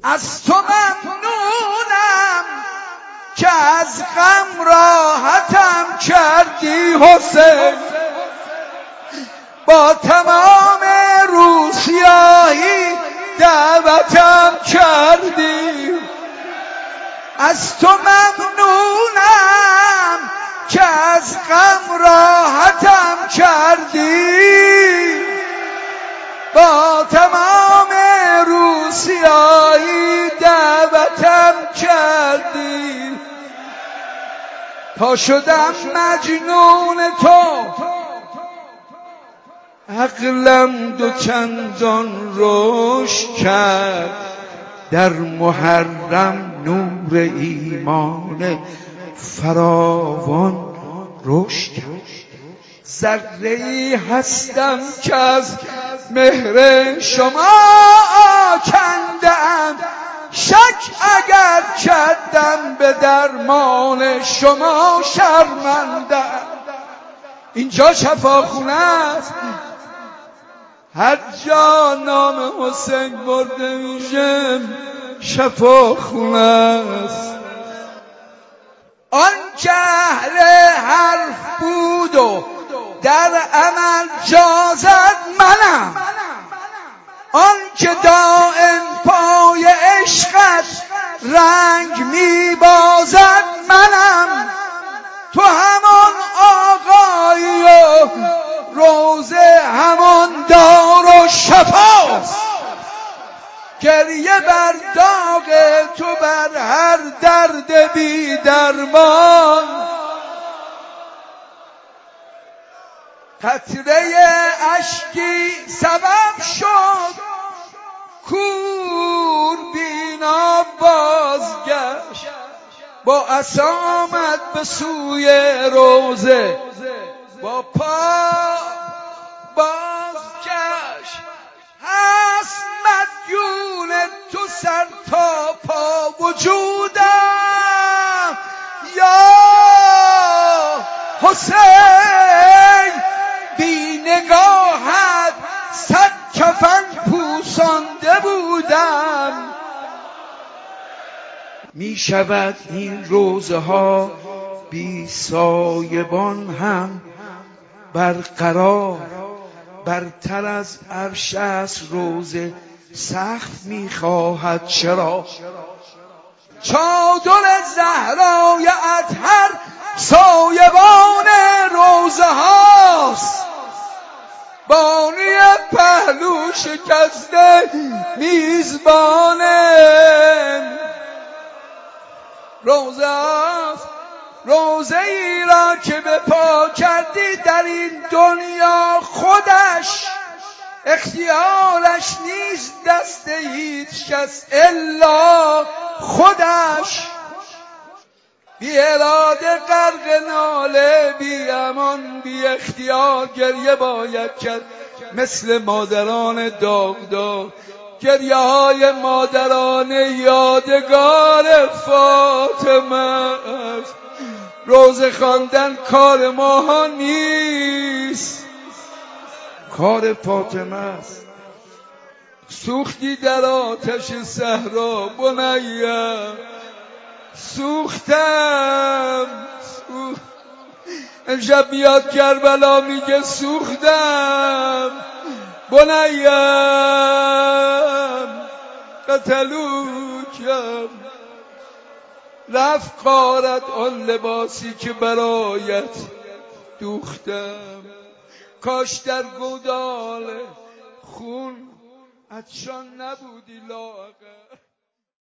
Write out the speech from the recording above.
از تو ممنونم که از غم راحتم کردی حسین، با تمام روسیاهی دعوتم کردی. از تو ممنونم که از غم راحتم کردی، با تمام روسیاهی دعوتم کردی. تا شدم مجنون تو عقلم دو چندان رشد کرد، در محرم نور ایمان فراوان رشد کرد. ذره‌ای هستم که از مهر شما آکنده‌ام، شک اگر کردم به درمان شما شرمنده‌ام. اینجا شفاخونه است، هر جا نام حسین برده میشه شفاخونه است. آن که اهل حرف بود و در عمل جا زد منم، آن که دائم پای عشقت رنگ میبازد منم. تو همان آقایی و روزه همان دار و شفاست، گریه بر داغ تو بر هر درد بی درمان. قطره اشکی سبب شد کور بینا بازگشت، با عصا آمد به سوی روزه، با پا بازگشت. هست مدیون تو سر تا پا وجودم، یا حسین بی نگاهت صد کفن پوسانده بودم. می شود این روزه ها بی سایبان هم برقرار، برتر از عرش است روزه سقف می خواهد چرا. چادر زهرای اطهر سایبان روزه هاست، بانی پهلو شکسته میزبان روزه هاست. روزه ای را که به پا کردی در این دنیا خودش اختیارش نیست دست هیچ کس الا خودش. بی اراده غرق ناله، بی امان بی اختیار گریه باید کرد مثل مادران داغدار، گریه های مادران یادگار فاطمه است. روزه خواندن کار ما نیست، کار فاطمه است. سوختی در آتش صحرا بنیه، سوختم امشب میاد کربلا میگه سوختم بنیم قتلوکم. رفت غارت آن لباسی که برایت دوختم، کاش در گودال خون عطشان نبودی لاغر.